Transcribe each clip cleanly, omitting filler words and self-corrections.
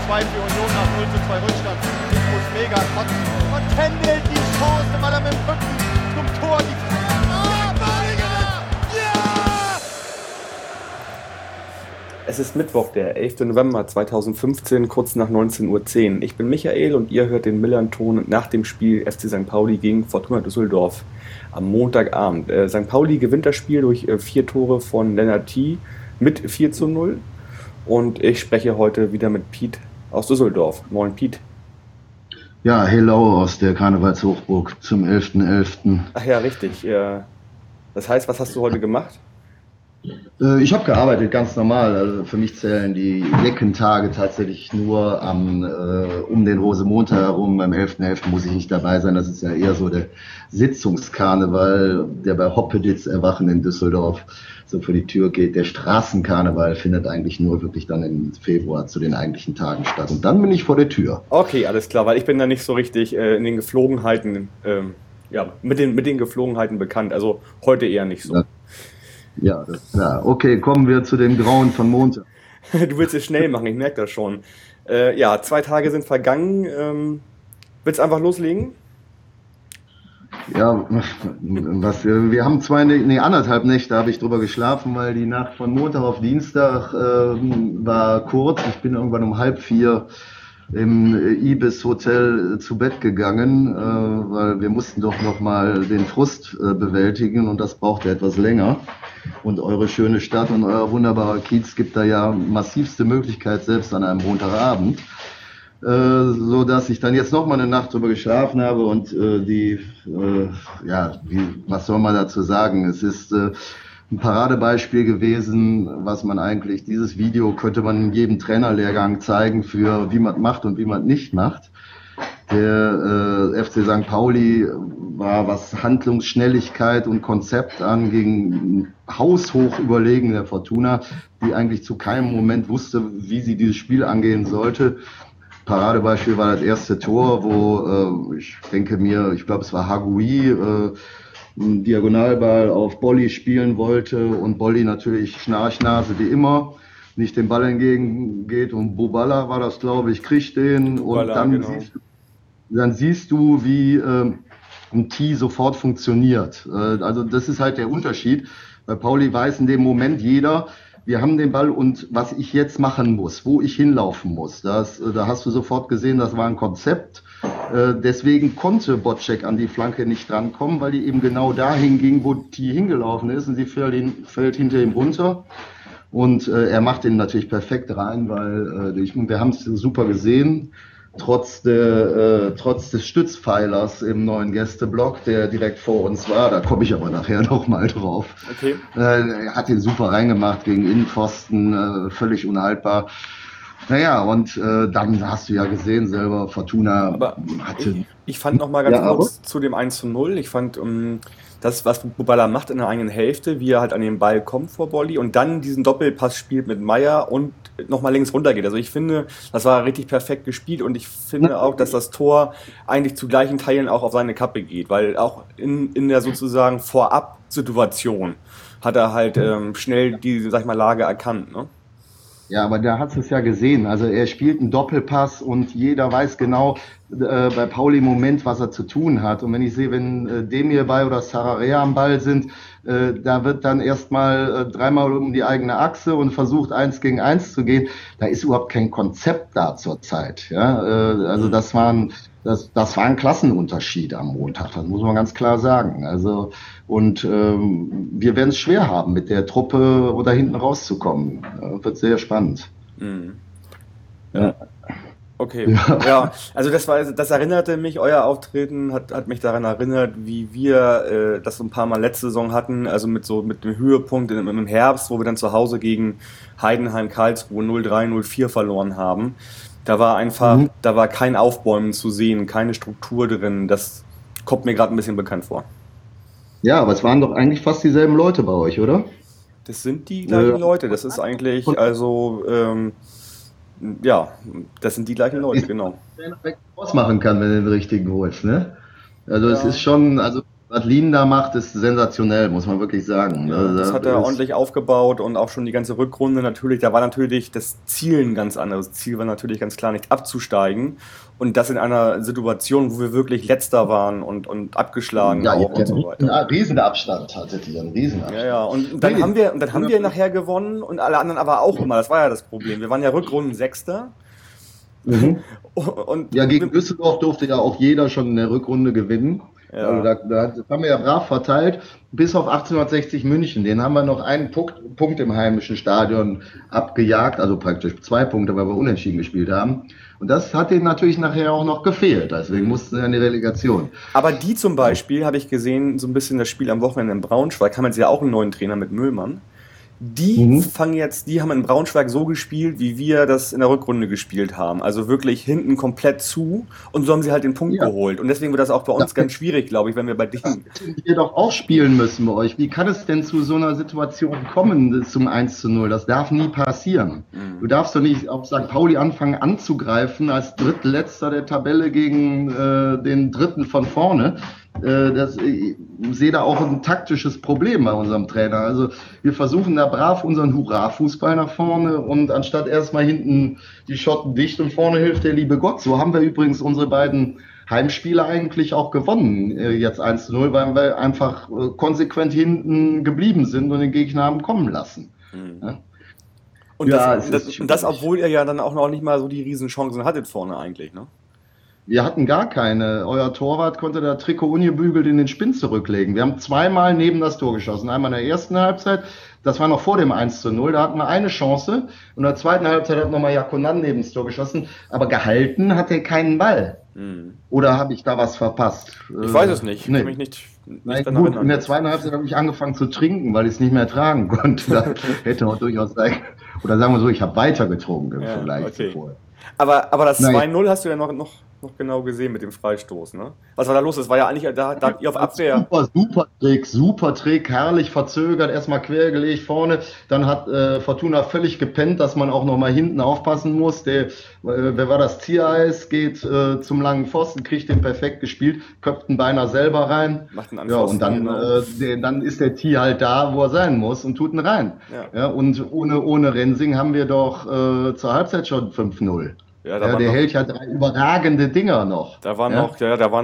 2 für Union nach 0:2 Rückstand. Ich muss mega kotzen. Und händelt die Chance, weil er mit dem Rücken zum Tor die Es ist Mittwoch, der 11. November 2015, kurz nach 19:10 Uhr. Ich bin Michael und ihr hört den Millern-Ton nach dem Spiel FC St. Pauli gegen Fortuna Düsseldorf am Montagabend. St. Pauli gewinnt das Spiel durch 4 Tore von Lennart T. mit 4:0. Und ich spreche heute wieder mit Piet aus Düsseldorf. Moin Piet. Ja, hello aus der Karnevalshochburg zum 11.11. Ach ja, richtig. Das heißt, was hast du heute gemacht? Ich habe gearbeitet, ganz normal. Also für mich zählen die Leckentage tatsächlich nur um den Rosemontag herum. Beim 11.11. muss ich nicht dabei sein. Das ist ja eher so der Sitzungskarneval, der bei Hoppeditz Erwachen in Düsseldorf so vor die Tür geht. Der Straßenkarneval findet eigentlich nur wirklich dann im Februar zu den eigentlichen Tagen statt. Und dann bin ich vor der Tür. Okay, alles klar, weil ich bin da nicht so richtig in den Geflogenheiten, mit den Geflogenheiten bekannt. Also heute eher nicht so. Ja, das ist klar. Okay, kommen wir zu dem Grauen von Montag. Du willst es schnell machen, ich merke das schon. 2 Tage sind vergangen. Willst du einfach loslegen? Ja, wir haben 1,5 Nächte habe ich drüber geschlafen, weil die Nacht von Montag auf Dienstag war kurz. Ich bin irgendwann um 3:30 im Ibis Hotel zu Bett gegangen, weil wir mussten doch noch mal den Frust bewältigen und das brauchte etwas länger. Und eure schöne Stadt und euer wunderbarer Kiez gibt da ja massivste Möglichkeit, selbst an einem Montagabend. So dass ich dann jetzt noch mal eine Nacht drüber geschlafen habe und was soll man dazu sagen? Es ist ein Paradebeispiel gewesen, was man eigentlich, dieses Video könnte man in jedem Trainerlehrgang zeigen für wie man macht und wie man nicht macht. Der FC St. Pauli war, was Handlungsschnelligkeit und Konzept anging, haushoch überlegen der Fortuna, die eigentlich zu keinem Moment wusste, wie sie dieses Spiel angehen sollte. Paradebeispiel war das erste Tor, wo ich glaube es war Hagui, einen Diagonalball auf Bolli spielen wollte und Bolli natürlich Schnarchnase wie immer, nicht den Ball entgegengeht und Bubala war das, glaube ich, kriegt den und dann siehst du, wie ein Tee sofort funktioniert. Also das ist halt der Unterschied. Bei Pauli weiß in dem Moment jeder, wir haben den Ball und was ich jetzt machen muss, wo ich hinlaufen muss. Da hast du sofort gesehen, das war ein Konzept. Deswegen konnte Boczek an die Flanke nicht drankommen, weil die eben genau dahin ging, wo T hingelaufen ist und sie fällt hinter ihm runter. Und er macht den natürlich perfekt rein, weil wir haben es super gesehen. Trotz des Stützpfeilers im neuen Gästeblock, der direkt vor uns war, da komme ich aber nachher noch mal drauf. Okay. Er hat den super reingemacht gegen Innenpfosten, völlig unhaltbar. Naja, und dann hast du ja gesehen selber, Fortuna aber hatte... Ich fand noch mal ganz kurz zu dem 1:0, ich fand das, was Bubala macht in der eigenen Hälfte, wie er halt an den Ball kommt vor Bolli und dann diesen Doppelpass spielt mit Meier und nochmal links runter geht. Also ich finde, das war richtig perfekt gespielt und ich finde auch, dass das Tor eigentlich zu gleichen Teilen auch auf seine Kappe geht, weil auch in der sozusagen Vorab-Situation hat er halt schnell die, sag ich mal, Lage erkannt, ne? Ja, aber da hast du es ja gesehen. Also er spielt einen Doppelpass und jeder weiß genau bei Pauli im Moment, was er zu tun hat. Und wenn ich sehe, wenn Demir oder Sararea am Ball sind, da wird dann erstmal 3-mal um die eigene Achse und versucht 1 gegen 1 zu gehen. Da ist überhaupt kein Konzept da zurzeit. Ja? Also das war ein Klassenunterschied am Montag, das muss man ganz klar sagen. Also und wir werden es schwer haben, mit der Truppe oder hinten rauszukommen. Wird sehr spannend. Mhm. Ja. Okay, ja, also das erinnerte mich, euer Auftreten hat mich daran erinnert, wie wir das so ein paar Mal letzte Saison hatten, also mit dem Höhepunkt im Herbst, wo wir dann zu Hause gegen Heidenheim Karlsruhe 0-3, 0-4 verloren haben. Da war kein Aufbäumen zu sehen, keine Struktur drin, das kommt mir gerade ein bisschen bekannt vor. Ja, aber es waren doch eigentlich fast dieselben Leute bei euch, oder? Das sind die gleichen Leute, das ist eigentlich, das sind die gleichen Leute, genau. Wer noch weg ausmachen kann, wenn du den richtigen holst, ne? Also es ist schon, also Was Lien da macht, ist sensationell, muss man wirklich sagen. Ja, das hat er ordentlich aufgebaut und auch schon die ganze Rückrunde natürlich. Da war natürlich das Ziel ein ganz anderes. Das Ziel war natürlich ganz klar nicht abzusteigen und das in einer Situation, wo wir wirklich Letzter waren und abgeschlagen ja, auch und so weiter. Einen Riesenabstand hattet ihr, einen Riesenabstand. Ja, und dann haben wir nachher gewonnen und alle anderen aber auch immer. Das war ja das Problem. Wir waren ja Rückrunden-Sechster. Mhm. Und ja, gegen Düsseldorf durfte ja auch jeder schon in der Rückrunde gewinnen. Ja. Also das haben wir ja brav verteilt, bis auf 1860 München. Den haben wir noch einen Punkt im heimischen Stadion abgejagt, also praktisch 2 Punkte, weil wir unentschieden gespielt haben. Und das hat denen natürlich nachher auch noch gefehlt, deswegen mussten sie in die Relegation. Aber die zum Beispiel, habe ich gesehen, so ein bisschen das Spiel am Wochenende in Braunschweig, haben jetzt ja auch einen neuen Trainer mit Müllmann. Die haben in Braunschweig so gespielt, wie wir das in der Rückrunde gespielt haben. Also wirklich hinten komplett zu und so haben sie halt den Punkt geholt. Und deswegen wird das auch bei uns ganz schwierig, glaube ich, wenn wir bei denen... Wir doch auch spielen müssen bei euch. Wie kann es denn zu so einer Situation kommen, zum 1:0? Das darf nie passieren. Du darfst doch nicht auf St. Pauli anfangen anzugreifen als Drittletzter der Tabelle gegen den Dritten von vorne. Ich sehe da auch ein taktisches Problem bei unserem Trainer. Also wir versuchen da brav unseren Hurra-Fußball nach vorne und anstatt erstmal hinten die Schotten dicht und vorne hilft der liebe Gott. So haben wir übrigens unsere beiden Heimspiele eigentlich auch gewonnen, jetzt 1:0, weil wir einfach konsequent hinten geblieben sind und den Gegner haben kommen lassen. Ja? Und das, obwohl ihr ja dann auch noch nicht mal so die Riesenchancen hattet vorne eigentlich, ne? Wir hatten gar keine. Euer Torwart konnte da Trikot ungebügelt in den Spinn zurücklegen. Wir haben 2-mal neben das Tor geschossen. Einmal in der ersten Halbzeit, das war noch vor dem 1:0, da hatten wir eine Chance. Und in der zweiten Halbzeit hat nochmal Jakonan neben das Tor geschossen. Aber gehalten hat er keinen Ball. Oder habe ich da was verpasst? Ich weiß es nicht. Ich kann mich nicht daran erinnern. In der zweiten Halbzeit habe ich angefangen zu trinken, weil ich es nicht mehr tragen konnte. Da hätte auch durchaus sein. Oder sagen wir so, ich habe weiter getrunken im Vergleich zu vorher. Aber das 2:0 hast du ja noch genau gesehen mit dem Freistoß, ne? Was war da los? Das war ja eigentlich, da ihr auf Abwehr. Super Trick, herrlich verzögert, erstmal quergelegt vorne, dann hat Fortuna völlig gepennt, dass man auch nochmal hinten aufpassen muss. Wer war das? Ziereis geht zum langen Pfosten, kriegt den perfekt gespielt, köpft ihn beinahe selber rein. Macht einen Anpfosten, und dann ist der Tier halt da, wo er sein muss und tut ihn rein. Ja, und ohne Rensing haben wir doch zur Halbzeit schon 5:0. Ja, der hält ja 3 überragende Dinger noch. Da war noch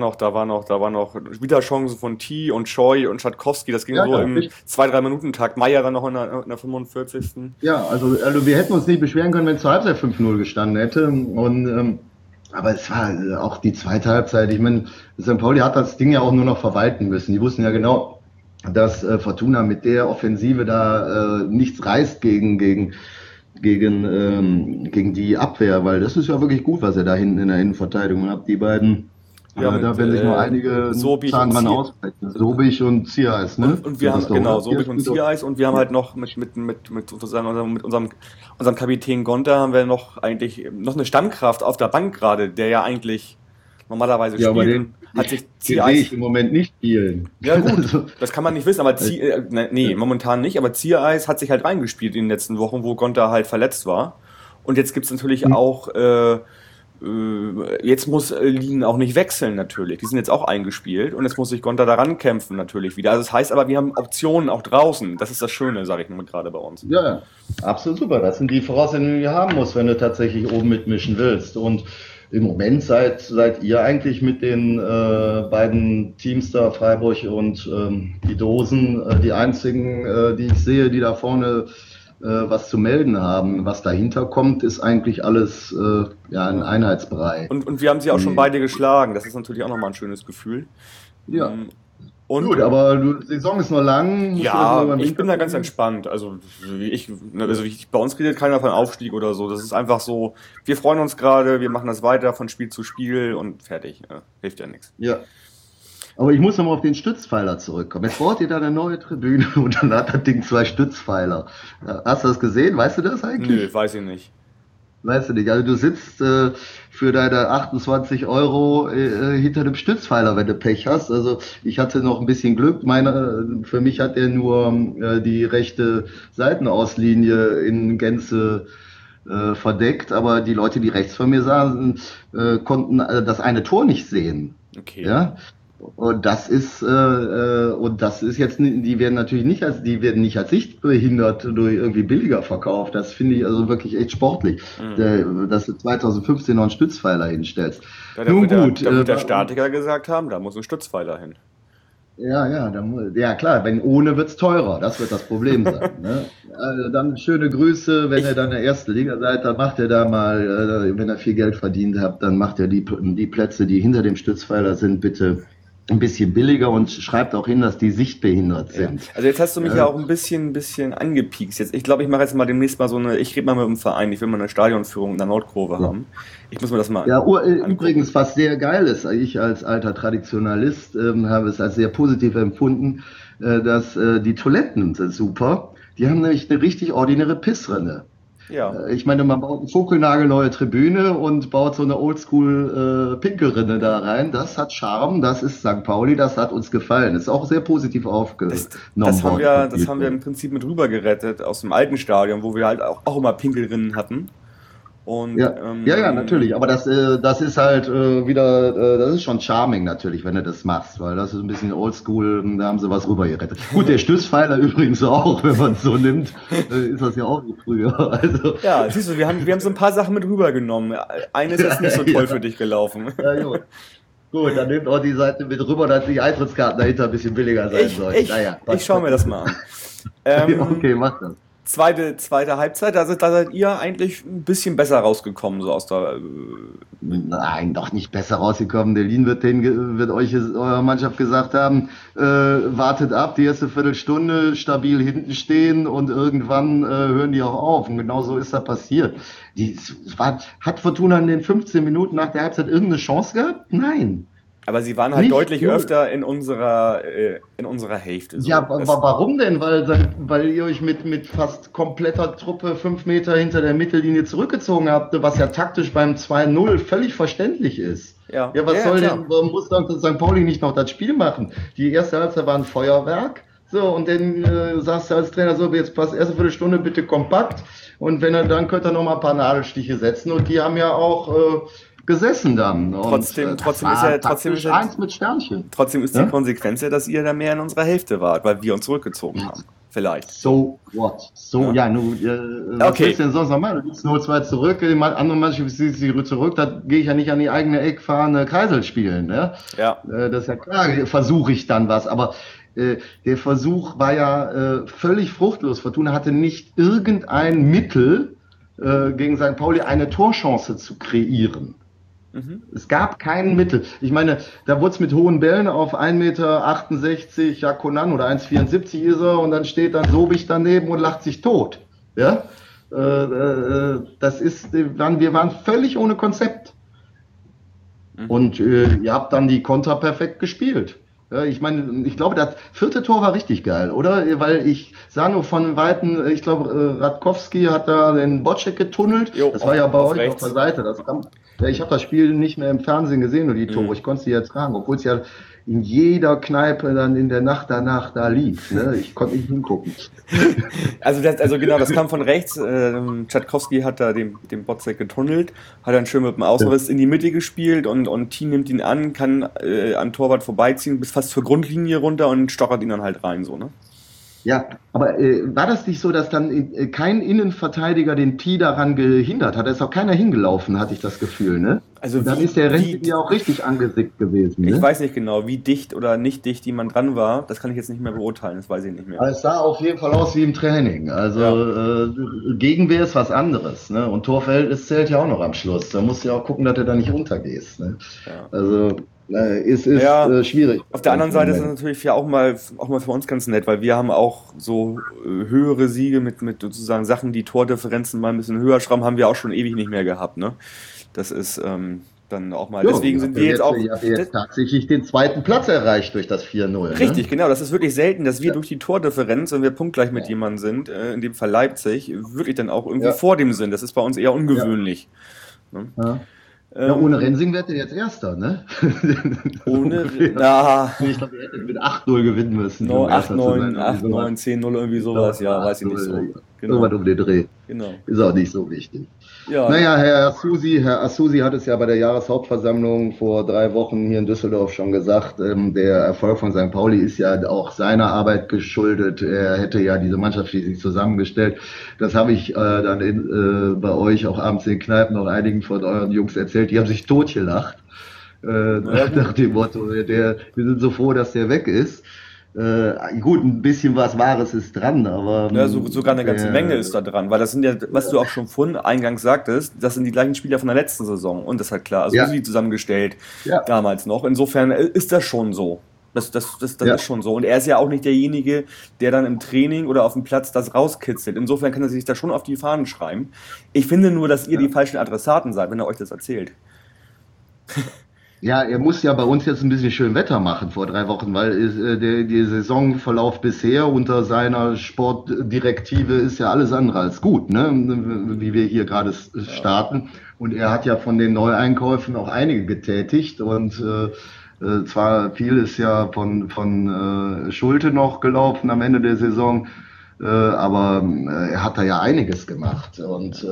wieder Chancen von T und Choi und Schatkowski. Das ging so im 2-3 Minuten Takt. Meier dann noch in der 45. Ja, also wir hätten uns nicht beschweren können, wenn es zur Halbzeit 5:0 gestanden hätte. Und aber es war auch die zweite Halbzeit. Ich meine, St. Pauli hat das Ding ja auch nur noch verwalten müssen. Die wussten ja genau, dass Fortuna mit der Offensive da nichts reißt gegen die Abwehr, weil das ist ja wirklich gut, was er da hinten in der Innenverteidigung hat. Die beiden, da werden sich noch einige Zahnmann ausbrechen. Sobich und Ziereis, ne? Und wir haben, Sobich und Ziereis, und wir haben halt noch mit unserem Kapitän Gonta haben wir noch eine Stammkraft auf der Bank gerade, der ja eigentlich normalerweise spielt. Hat sich Ziereis ich im Moment nicht spielen. Ja gut, das kann man nicht wissen, aber momentan nicht, aber Ziereis hat sich halt reingespielt in den letzten Wochen, wo Gonta halt verletzt war. Und jetzt gibt's natürlich auch, jetzt muss Lien auch nicht wechseln natürlich, die sind jetzt auch eingespielt und jetzt muss sich Gonta daran kämpfen natürlich wieder. Also das heißt aber, wir haben Optionen auch draußen, das ist das Schöne, sage ich nur gerade bei uns. Ja, absolut super, das sind die Voraussetzungen, die du haben musst, wenn du tatsächlich oben mitmischen willst. Und im Moment seid ihr eigentlich mit den beiden Teams da, Freiburg und die Dosen, die einzigen, die ich sehe, die da vorne was zu melden haben. Was dahinter kommt, ist eigentlich alles ein Einheitsbrei. Und wir haben sie auch schon beide geschlagen. Das ist natürlich auch nochmal ein schönes Gefühl. Ja. Gut, aber die Saison ist noch lang. Ja, ich bin da ganz entspannt. Also bei uns redet keiner von Aufstieg oder so. Das ist einfach so, wir freuen uns gerade, wir machen das weiter von Spiel zu Spiel und fertig. Hilft ja nichts. Ja. Aber ich muss nochmal auf den Stützpfeiler zurückkommen. Jetzt baut ihr da eine neue Tribüne und dann hat das Ding 2 Stützpfeiler. Hast du das gesehen? Weißt du das eigentlich? Nö, weiß ich nicht. Weißt du nicht, also du sitzt für deine 28 € hinter dem Stützpfeiler, wenn du Pech hast. Also ich hatte noch ein bisschen Glück. Für mich hat er nur die rechte Seitenauslinie in Gänze verdeckt, aber die Leute, die rechts von mir saßen, konnten das eine Tor nicht sehen. Okay. Ja? Und das ist jetzt, die werden natürlich nicht als sichtbehindert durch irgendwie billiger verkauft. Das finde ich also wirklich echt sportlich, dass du 2015 noch einen Stützpfeiler hinstellst. Ja, da wird der Statiker gesagt haben, da muss ein Stützpfeiler hin. Ja, klar, wenn ohne wird's teurer, das wird das Problem sein. Ne? Also dann schöne Grüße, wenn ihr dann in der ersten Liga seid, dann macht ihr da mal, wenn ihr viel Geld verdient habt, dann macht ihr die Plätze, die hinter dem Stützpfeiler sind, bitte ein bisschen billiger und schreibt auch hin, dass die sichtbehindert sind. Ja. Also jetzt hast du mich ja auch ein bisschen angepiekst. Ich glaube, ich mache jetzt mal demnächst mal ich rede mal mit dem Verein, ich will mal eine Stadionführung in der Nordkurve haben. Ich muss mir das mal übrigens, was sehr geil ist, ich als alter Traditionalist habe es als sehr positiv empfunden, dass die Toiletten sind super. Die haben nämlich eine richtig ordinäre Pissrinne. Ja. Ich meine, man baut eine vogelnagelneue Tribüne und baut so eine Oldschool Pinkelrinne da rein. Das hat Charme, das ist St. Pauli, das hat uns gefallen. Ist auch sehr positiv aufgenommen worden. Das haben wir im Prinzip mit rüber gerettet aus dem alten Stadion, wo wir halt auch immer Pinkelrinnen hatten. Und, ja, natürlich. Aber das ist halt das ist schon charming natürlich, wenn du das machst, weil das ist ein bisschen oldschool, da haben sie was rübergerettet. Gut, der Stützpfeiler übrigens auch, wenn man es so nimmt, ist das ja auch wie früher. Also. Ja, siehst du, wir haben so ein paar Sachen mit rübergenommen. Eines ist nicht so toll für dich gelaufen. Ja, gut, dann nehmt auch die Seite mit rüber, dass die Eintrittskarten dahinter ein bisschen billiger sein sollen. Ich schaue mir das mal an. Okay, mach das. Zweite Halbzeit, da seid ihr eigentlich ein bisschen besser rausgekommen, so aus der... Nein, doch nicht besser rausgekommen. Der Lien wird euch eurer Mannschaft gesagt haben, wartet ab, die erste Viertelstunde stabil hinten stehen und irgendwann hören die auch auf. Und genau so ist das passiert. Hat Fortuna in den 15 Minuten nach der Halbzeit irgendeine Chance gehabt? Nein. Aber sie waren halt nicht deutlich öfter in unserer Hälfte. So. Ja, warum denn? Weil ihr euch mit fast kompletter Truppe 5 Meter hinter der Mittellinie zurückgezogen habt, was ja taktisch beim 2-0 völlig verständlich ist. Ja, muss dann St. Pauli nicht noch das Spiel machen? Die erste Halbzeit war ein Feuerwerk. So, und dann sagst du als Trainer so, jetzt passt erste Viertelstunde bitte kompakt. Und dann könnt ihr noch mal ein paar Nadelstiche setzen. Und die haben ja auch... gesessen dann. Trotzdem ist eins mit Sternchen. Trotzdem ist die Konsequenz ja, dass ihr da mehr in unserer Hälfte wart, weil wir uns zurückgezogen haben. Vielleicht. So what? Was willst du denn sonst noch machen? Du gibst 0-2 zurück, die andere Mannschaft zieht sich zurück, da gehe ich ja nicht an die eigene Eckfahne Kreisel spielen. Ne? Ja. Das ist ja klar, versuche ich dann was, aber der Versuch war ja völlig fruchtlos. Fortuna hatte nicht irgendein Mittel, gegen St. Pauli eine Torchance zu kreieren. Es gab kein Mittel. Ich meine, da wurde es mit hohen Bällen auf 1,68 Meter, ja, Conan oder 1,74 ist er, und dann steht dann Sobich daneben und lacht sich tot. Ja? Wir waren völlig ohne Konzept. Und ihr habt dann die Konter perfekt gespielt. Ich meine, ich glaube, das 4. Tor war richtig geil, oder? Weil ich sah nur von Weitem, ich glaube, Radkowski hat da den Bocek getunnelt. Das war ja bei euch auf der Seite. Ich habe das Spiel nicht mehr im Fernsehen gesehen, nur die Tore. Ich konnte sie jetzt tragen, obwohl es ja in jeder Kneipe dann in der Nacht danach da lief. Ne? Ich konnte nicht hingucken. Also genau, das kam von rechts. Tschadkowski hat da den Bocek getunnelt, hat dann schön mit dem Außenriss in die Mitte gespielt und Team nimmt ihn an, kann an Torwart vorbeiziehen, bis fast zur Grundlinie runter und stochert ihn dann halt rein, so, ne? Ja, aber war das nicht so, dass dann kein Innenverteidiger den Pi daran gehindert hat? Da ist auch keiner hingelaufen, hatte ich das Gefühl, ne? Also dann ist der Renzi ja auch richtig angesickt gewesen. Ne? Ich weiß nicht genau, wie dicht oder nicht dicht jemand dran war. Das kann ich jetzt nicht mehr beurteilen, das weiß ich nicht mehr. Aber es sah auf jeden Fall aus wie im Training. Also Gegenwehr ist was anderes, ne? Und Torverhältnis zählt ja auch noch am Schluss. Da musst du ja auch gucken, dass du da nicht untergehst. Ne? Ja. Also ist schwierig. Auf der anderen Seite ist es natürlich ja auch mal für uns ganz nett, weil wir haben auch so höhere Siege mit sozusagen Sachen, die Tordifferenzen mal ein bisschen höher schrauben, haben wir auch schon ewig nicht mehr gehabt, ne? Das ist dann auch mal. Deswegen sind wir jetzt auch. Ihr habt jetzt tatsächlich den 2. Platz erreicht durch das 4-0. Richtig, genau. Das ist wirklich selten, dass wir durch die Tordifferenz, wenn wir punktgleich mit jemandem sind, in dem Fall Leipzig, wirklich dann auch irgendwie vor dem sind. Das ist bei uns eher ungewöhnlich. Ne? Ja, ohne Rensing wärt ihr jetzt Erster, ne? Ohne, ich glaube, ihr hättet mit 8-0 gewinnen müssen. No, 8-9, 10-0, irgendwie sowas, weiß ich nicht so. Genau. Irgendwas um den Dreh. Genau. Ist auch nicht so wichtig. Ja. Naja, Herr Asusi hat es ja bei der Jahreshauptversammlung vor 3 Wochen hier in Düsseldorf schon gesagt, der Erfolg von St. Pauli ist ja auch seiner Arbeit geschuldet. Er hätte ja diese Mannschaft schließlich zusammengestellt. Das habe ich dann bei euch auch abends in den Kneipen noch einigen von euren Jungs erzählt. Die haben sich totgelacht. Nach dem Motto, wir sind so froh, dass der weg ist. Gut, ein bisschen was Wahres ist dran, aber... Ja, sogar eine ganze Menge ist da dran, weil das sind ja, was du auch schon vorhin eingangs sagtest, das sind die gleichen Spieler von der letzten Saison und das ist halt klar, also sie zusammengestellt, damals noch. Insofern ist das schon so. Das ist schon so. Und er ist ja auch nicht derjenige, der dann im Training oder auf dem Platz das rauskitzelt. Insofern kann er sich da schon auf die Fahnen schreiben. Ich finde nur, dass ihr die falschen Adressaten seid, wenn er euch das erzählt. Ja, er muss ja bei uns jetzt ein bisschen schön Wetter machen vor 3 Wochen, weil der Saisonverlauf bisher unter seiner Sportdirektive ist ja alles andere als gut, ne? Wie wir hier gerade starten. Und er hat ja von den Neueinkäufen auch einige getätigt und zwar viel ist ja von Schulte noch gelaufen am Ende der Saison. Aber er hat da ja einiges gemacht und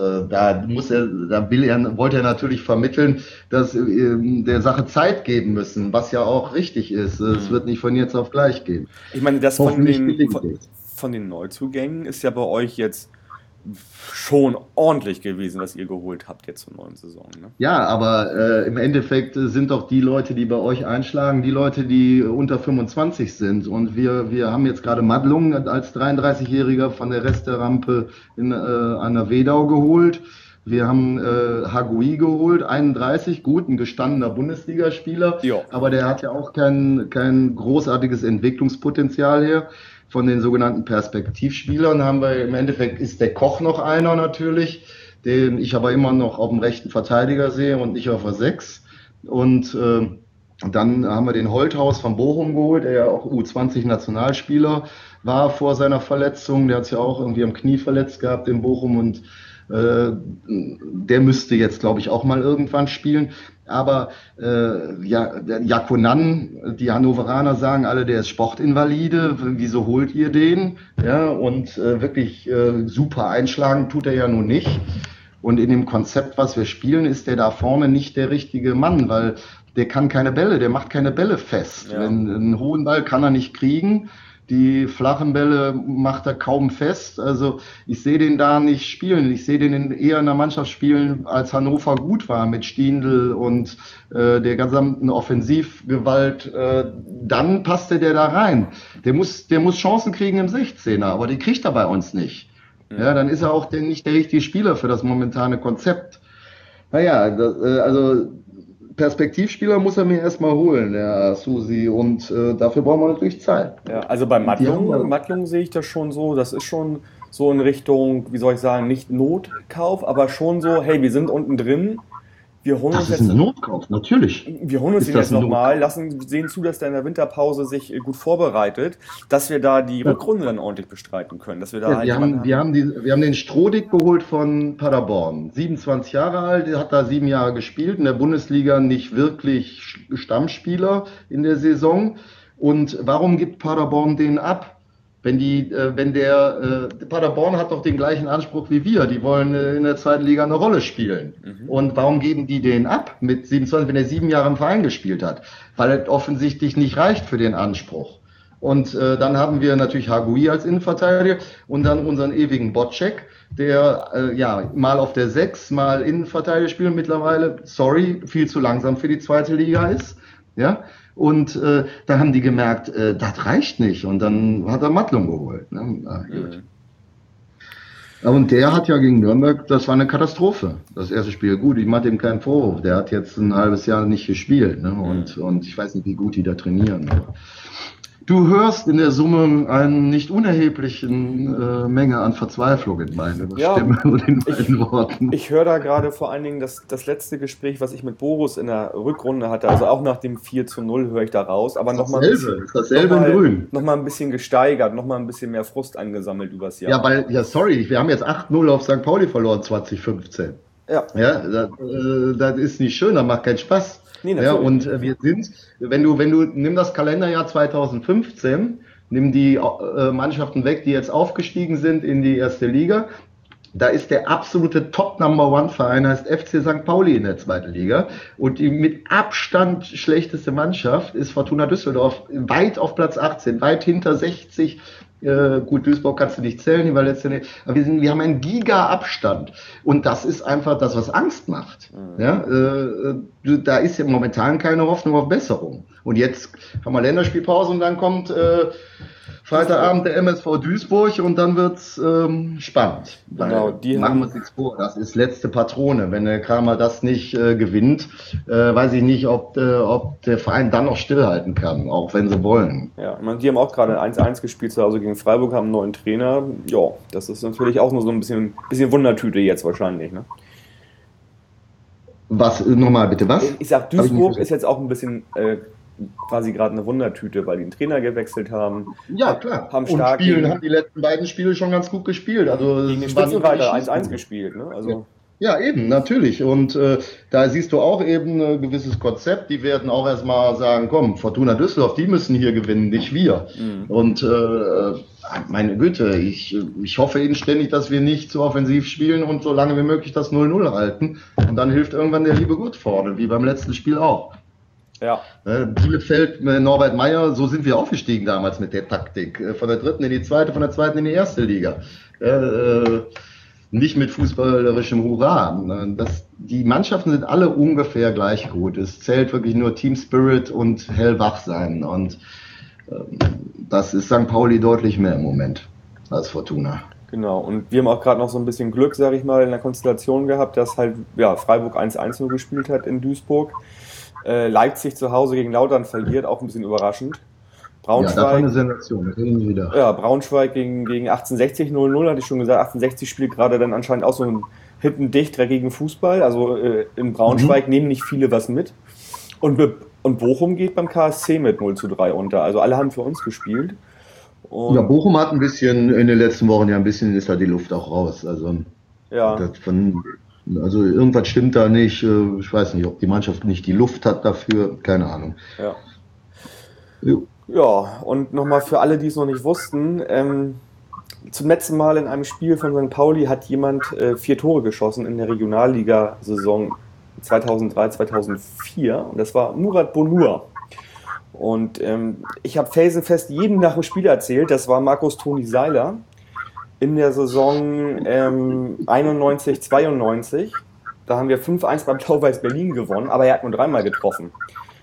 wollte er natürlich vermitteln, dass der Sache Zeit geben müssen, was ja auch richtig ist. Es wird nicht von jetzt auf gleich gehen. Ich meine, das von den Neuzugängen ist ja bei euch jetzt schon ordentlich gewesen, was ihr geholt habt jetzt zur neuen Saison. Ne? Ja, aber im Endeffekt sind doch die Leute, die bei euch einschlagen, die Leute, die unter 25 sind. Und wir haben jetzt gerade Madlung als 33-Jähriger von der Resterampe an der Wedau geholt. Wir haben Hagui geholt, 31, gut, ein gestandener Bundesligaspieler. Jo. Aber der hat ja auch kein großartiges Entwicklungspotenzial her. Von den sogenannten Perspektivspielern haben wir im Endeffekt, ist der Koch noch einer natürlich, den ich aber immer noch auf dem rechten Verteidiger sehe und nicht auf der 6. Und dann haben wir den Holthaus von Bochum geholt, der ja auch U20-Nationalspieler war vor seiner Verletzung. Der hat es ja auch irgendwie am Knie verletzt gehabt in Bochum und der müsste jetzt, glaube ich, auch mal irgendwann spielen. Aber Jakonan, die Hannoveraner sagen alle, der ist Sportinvalide. Wieso holt ihr den? Ja, und wirklich super einschlagen tut er ja nun nicht. Und in dem Konzept, was wir spielen, ist der da vorne nicht der richtige Mann, weil der kann keine Bälle, der macht keine Bälle fest. Ja. Einen hohen Ball kann er nicht kriegen. Die flachen Bälle macht er kaum fest. Also ich sehe den da nicht spielen. Ich sehe den eher in der Mannschaft spielen, als Hannover gut war mit Stindl und der gesamten Offensivgewalt. Dann passte der da rein. Der muss Chancen kriegen im 16er, aber die kriegt er bei uns nicht. Ja, dann ist er auch nicht der richtige Spieler für das momentane Konzept. Naja, also Perspektivspieler muss er mir erstmal holen, der Susi, und dafür brauchen wir natürlich Zeit. Ja, also bei Mattlung sehe ich das schon so, das ist schon so in Richtung, wie soll ich sagen, nicht Notkauf, aber schon so, hey, wir sind unten drin, wir holen uns jetzt... Das ist ein Notkauf, natürlich. Wir holen uns den jetzt nochmal, sehen zu, dass der in der Winterpause sich gut vorbereitet, dass wir da die Rückrunde dann ordentlich bestreiten können. Dass wir da wir haben den Strohdick geholt von Paderborn, 27 Jahre alt, der hat da 7 Jahre gespielt, in der Bundesliga nicht wirklich Stammspieler in der Saison. Und warum gibt Paderborn den ab? Paderborn hat doch den gleichen Anspruch wie wir, die wollen in der zweiten Liga eine Rolle spielen. Und warum geben die den ab mit 27, wenn er 7 Jahre im Verein gespielt hat? Weil er offensichtlich nicht reicht für den Anspruch. Und dann haben wir natürlich Hagui als Innenverteidiger und dann unseren ewigen Bocek, der mal auf der 6, mal Innenverteidiger spielt mittlerweile, viel zu langsam für die zweite Liga ist. Ja. Und da haben die gemerkt, das reicht nicht. Und dann hat er Mattlung geholt. Ne? Gut. Und der hat ja gegen Nürnberg, das war eine Katastrophe, das erste Spiel. Gut, ich mache ihm keinen Vorwurf. Der hat jetzt ein halbes Jahr nicht gespielt. Ne? Und ich weiß nicht, wie gut die da trainieren. Aber du hörst in der Summe eine nicht unerheblichen Menge an Verzweiflung in meiner Stimme und in meinen Worten. Ich höre da gerade vor allen Dingen das letzte Gespräch, was ich mit Boris in der Rückrunde hatte, also auch nach dem 4:0 höre ich da raus, aber nochmal in grün. Noch ein bisschen gesteigert, nochmal ein bisschen mehr Frust angesammelt übers Jahr. Wir haben jetzt 8:0 auf St. Pauli verloren 2015. Ja, das ist nicht schön, das macht keinen Spaß. Nee, und wir sind, wenn du nimm das Kalenderjahr 2015, nimm die Mannschaften weg, die jetzt aufgestiegen sind in die erste Liga. Da ist der absolute Top-Number-One-Verein, heißt FC St. Pauli in der zweiten Liga. Und die mit Abstand schlechteste Mannschaft ist Fortuna Düsseldorf, weit auf Platz 18, weit hinter 60. Gut, Duisburg kannst du nicht zählen, weil letzte, aber wir haben einen Giga-Abstand. Und das ist einfach das, was Angst macht. Ja, da ist ja momentan keine Hoffnung auf Besserung. Und jetzt haben wir Länderspielpause und dann kommt Freitagabend der MSV Duisburg und dann wird's spannend. Genau, die machen wir uns nichts vor. Das ist letzte Patrone. Wenn der Kramer das nicht gewinnt, weiß ich nicht, ob der Verein dann noch stillhalten kann, auch wenn sie wollen. Ja, die haben auch gerade 1-1 gespielt zu Hause gegen Freiburg, haben einen neuen Trainer. Ja, das ist natürlich auch nur so ein bisschen Wundertüte jetzt wahrscheinlich, ne? Was, nochmal bitte, was? Ich sag, Duisburg ist jetzt auch ein bisschen quasi gerade eine Wundertüte, weil die den Trainer gewechselt haben. Ja, klar. Haben die letzten beiden Spiele schon ganz gut gespielt. Also gegen den Spitzenreiter 1-1 gespielt, ne? Also ja, eben, natürlich. Und da siehst du auch eben ein gewisses Konzept. Die werden auch erstmal sagen, komm, Fortuna Düsseldorf, die müssen hier gewinnen, nicht wir. Und meine Güte, ich hoffe inständig, dass wir nicht so offensiv spielen und so lange wie möglich das 0-0 halten. Und dann hilft irgendwann der liebe Gott vorne, wie beim letzten Spiel auch. Ja. Bielefeld, Norbert Meyer, so sind wir aufgestiegen damals mit der Taktik. Von der dritten in die zweite, von der zweiten in die erste Liga. Nicht mit fußballerischem Hurra. Die Mannschaften sind alle ungefähr gleich gut. Es zählt wirklich nur Team Spirit und hellwach sein. Und das ist St. Pauli deutlich mehr im Moment als Fortuna. Genau, und wir haben auch gerade noch so ein bisschen Glück, sage ich mal, in der Konstellation gehabt, dass halt Freiburg 1-1 nur gespielt hat in Duisburg. Leipzig zu Hause gegen Lautern verliert, auch ein bisschen überraschend. Braunschweig, ja, das war eine Sensation, wieder. Ja, Braunschweig gegen 1860 0-0, hatte ich schon gesagt. 1860 spielt gerade dann anscheinend auch so einen hittendicht dreckigen Fußball. Also in Braunschweig nehmen nicht viele was mit. Und Bochum geht beim KSC mit 0-3 unter. Also alle haben für uns gespielt. Und ja, Bochum hat ein bisschen in den letzten Wochen ist da die Luft auch raus. Also ja. Also irgendwas stimmt da nicht. Ich weiß nicht, ob die Mannschaft nicht die Luft hat dafür. Keine Ahnung. Ja. Ja, und nochmal für alle, die es noch nicht wussten, zum letzten Mal in einem Spiel von St. Pauli hat jemand 4 Tore geschossen in der Regionalliga-Saison 2003/2004 und das war Murat Bonur. Und ich habe felsenfest jedem nach dem Spiel erzählt, das war Markus Toni Seiler in der Saison 91/92. Da haben wir 5-1 beim Blau-Weiß Berlin gewonnen, aber er hat nur 3-mal getroffen.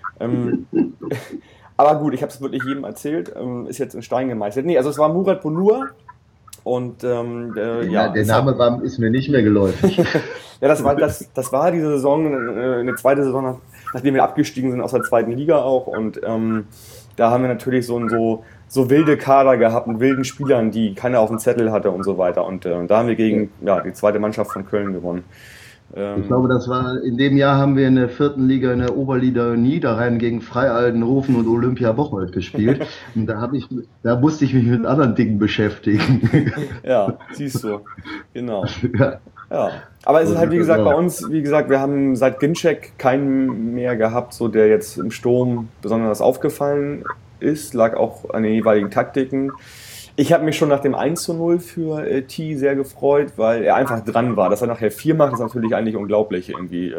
Aber gut, ich habe es wirklich jedem erzählt, ist jetzt in Stein gemeißelt. Nee, also es war Murat Bonur und der Name ist mir nicht mehr geläufig. Ja, das war diese Saison, eine zweite Saison, nachdem wir abgestiegen sind aus der zweiten Liga auch und da haben wir natürlich so wilde Kader gehabt mit wilden Spielern, die keiner auf dem Zettel hatte und so weiter und da haben wir gegen die zweite Mannschaft von Köln gewonnen. Ich glaube, das war in dem Jahr haben wir in der 4. Liga in der Oberliga Niederrhein gegen Freialtenhofen und Olympia Bocholt gespielt. Und da musste ich mich mit anderen Dingen beschäftigen. Ja, siehst du. Genau. Ja. Aber es ist halt, wie gesagt, bei uns, wir haben seit Ginczek keinen mehr gehabt, so der jetzt im Sturm besonders aufgefallen ist, lag auch an den jeweiligen Taktiken. Ich habe mich schon nach dem 1-0 für T sehr gefreut, weil er einfach dran war. Dass er nachher 4 macht, ist natürlich eigentlich unglaublich irgendwie.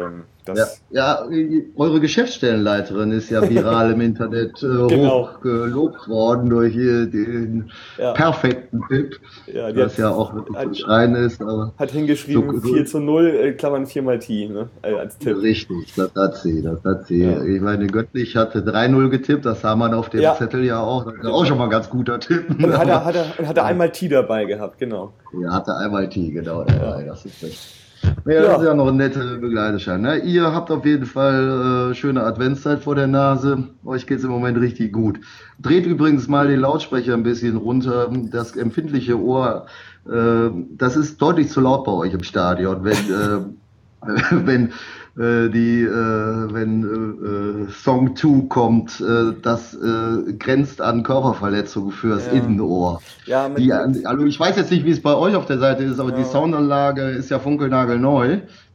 Eure Geschäftsstellenleiterin ist ja viral im Internet hoch gelobt worden durch den perfekten Tipp, was ja auch wirklich zu schreien ist. Aber hat hingeschrieben 4-0, Klammern 4-mal T, ne, als Tipp. Richtig, das hat sie. Ja. Ich meine, Göttlich hatte 3-0 getippt, das sah man auf dem Zettel ja auch. Das ist auch schon mal ein ganz guter Tipp. Und hat er einmal T dabei gehabt, genau. Ja, hatte einmal T, genau. Ja. Das ist recht. Ja, das ist ja noch ein netter Begleiterschein. Ne? Ihr habt auf jeden Fall schöne Adventszeit vor der Nase. Euch geht's im Moment richtig gut. Dreht übrigens mal den Lautsprecher ein bisschen runter. Das empfindliche Ohr, das ist deutlich zu laut bei euch im Stadion, wenn Song 2 kommt, das grenzt an Körperverletzungen fürs Innenohr. Ja, also ich weiß jetzt nicht, wie es bei euch auf der Seite ist, aber die Soundanlage ist ja funkelnagelneu.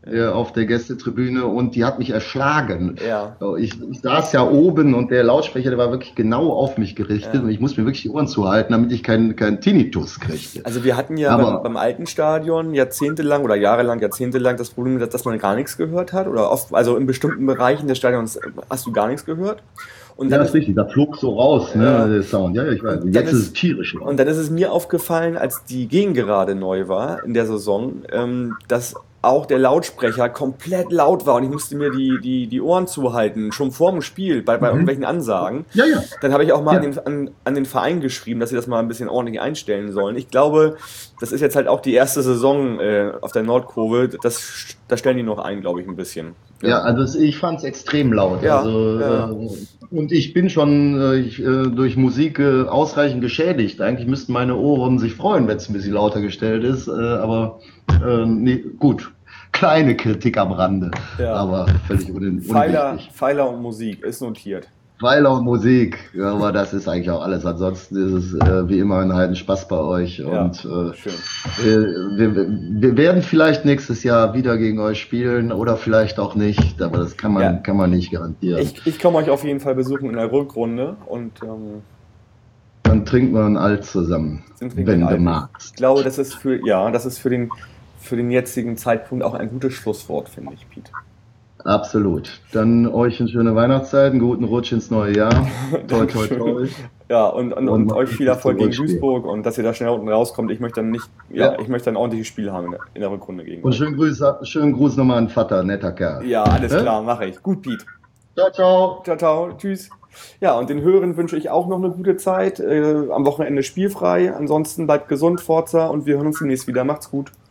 auf der Gästetribüne und die hat mich erschlagen. Ja. Ich saß ja oben und der Lautsprecher, der war wirklich genau auf mich gerichtet und ich musste mir wirklich die Ohren zuhalten, damit ich keinen Tinnitus kriegte. Also wir hatten ja beim alten Stadion jahrzehntelang das Problem, dass man gar nichts gehört hat oder also in bestimmten Bereichen des Stadions hast du gar nichts gehört. Und ja, das ist richtig, da flog so raus, der Sound. Ja, ich weiß. Jetzt ist es tierisch. Und dann ist es mir aufgefallen, als die Gegengerade neu war in der Saison, dass auch der Lautsprecher komplett laut war und ich musste mir die Ohren zuhalten, schon vor dem Spiel, bei irgendwelchen Ansagen. Ja. Dann habe ich auch mal an den Verein geschrieben, dass sie das mal ein bisschen ordentlich einstellen sollen. Ich glaube, das ist jetzt halt auch die erste Saison auf der Nordkurve, da stellen die noch ein, glaube ich, ein bisschen. Ja, also ich fand es extrem laut. Ja, und ich bin schon durch Musik ausreichend geschädigt. Eigentlich müssten meine Ohren sich freuen, wenn es ein bisschen lauter gestellt ist. Aber nee, gut. Kleine Kritik am Rande, aber völlig unwichtig. Pfeiler und Musik ist notiert. Pfeiler und Musik, aber das ist eigentlich auch alles. Ansonsten ist es wie immer ein Heidenspaß bei euch. Und schön. Wir werden vielleicht nächstes Jahr wieder gegen euch spielen oder vielleicht auch nicht, aber das kann man nicht garantieren. Ich komme euch auf jeden Fall besuchen in der Rückrunde und dann trinken wir ein Alt zusammen, wenn du magst. Ich glaube, das ist für den jetzigen Zeitpunkt auch ein gutes Schlusswort, finde ich, Piet. Absolut. Dann euch eine schöne Weihnachtszeit, einen guten Rutsch ins neue Jahr. Toi, toi, toi. Ja, und euch viel Erfolg gegen Duisburg und dass ihr da schnell unten rauskommt. Ich möchte dann ein ordentliches Spiel haben in der Rückrunde gegen euch. Und schönen Gruß nochmal an Vater, netter Kerl. Ja, alles klar, mache ich. Gut, Piet. Ciao, ciao. Ciao, ciao. Tschüss. Ja, und den Hörern wünsche ich auch noch eine gute Zeit. Am Wochenende spielfrei. Ansonsten bleibt gesund, Forza, und wir hören uns demnächst wieder. Macht's gut.